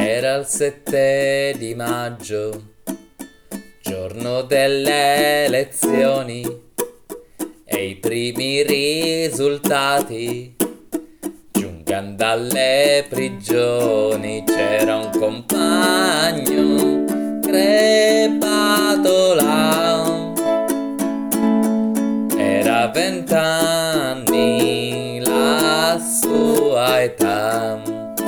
Era il 7 di maggio, giorno delle elezioni, e i primi risultati giungano dalle prigioni. C'era un compagno crepato là, era 20 anni la sua età.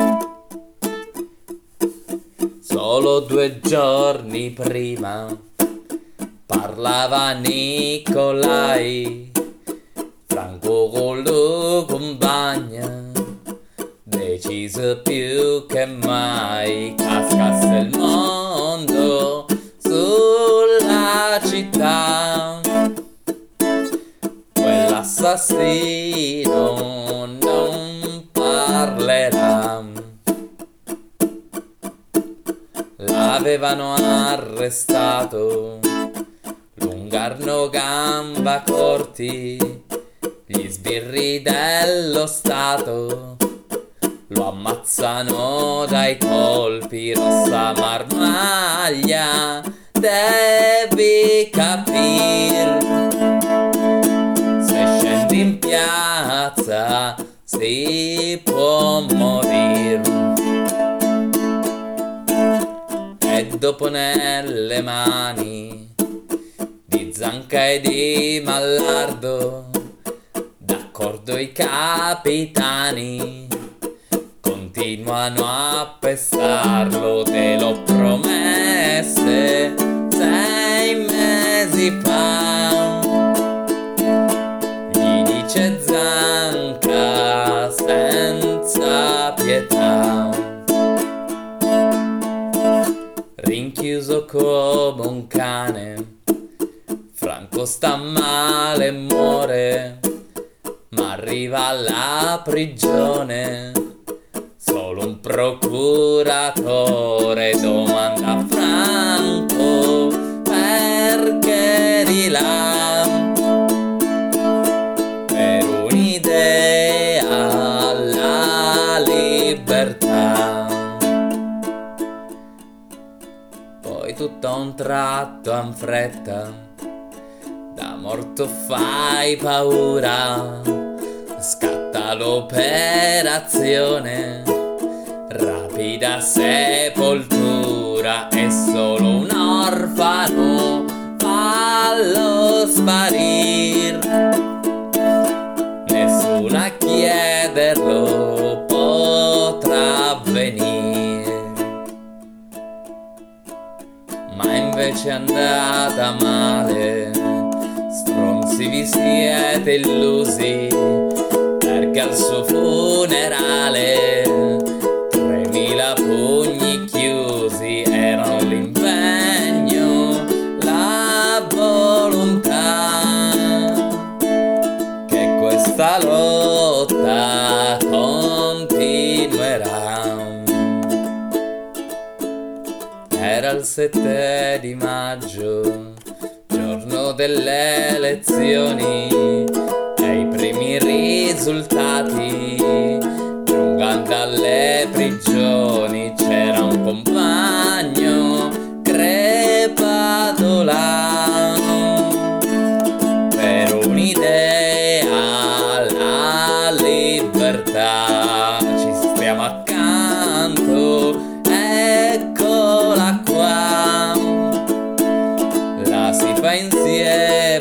Solo 2 giorni prima parlava Nicolai, Franco con lo compagna, deciso più che mai cascasse il mondo sulla città. Quell'assassino non parlerà. L'avevano arrestato, lungarno gamba corti, gli sbirri dello Stato lo ammazzano dai colpi. Rossa marmaglia, devi capir, se scendi in piazza si può morir. E dopo nelle mani di Zanca e di Mallardo, d'accordo i capitani continuano a pestarlo. Te l'ho promesse 6 mesi fa, gli dice Zanca senza pietà. Rinchiuso come un cane, Franco sta male e muore, ma arriva alla prigione solo un procuratore. Domanda a Franco perché eri là, per un'idea alla libertà. Poi tutto a un tratto in fretta, da morto fai paura, scatta l'operazione, rapida sepoltura, e solo un orfano fallo sparir, nessuno a chiederlo potrà venire. Ma invece è andata male, stronzi vi siete illusi, perché al suo funerale 3000 pugni chiusi erano l'impegno, la volontà che questa lotta continuerà. Era il 7 di maggio, giorno delle elezioni, e i primi risultati giungano dalle prigioni. C'era un compagno crepato là, per un'idea alla libertà. Ci stiamo accanto, eccola qua, la si fa insieme